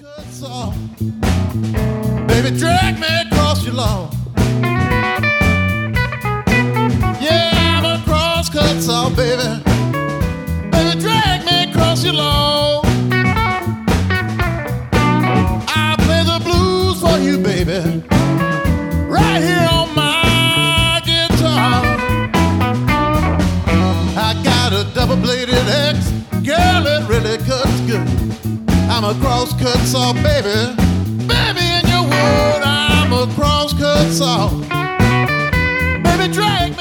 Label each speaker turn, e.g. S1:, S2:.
S1: crosscut saw. Baby, drag me across your lawn. Yeah, I'm a crosscut saw, baby. Baby, drag me across your lawn. I'll play the blues for you, baby, right here on my guitar. I got a double-bladed axe, girl, it really cuts good. I'm a crosscut saw, baby. Baby, in your wood, I'm a crosscut saw. Baby, drag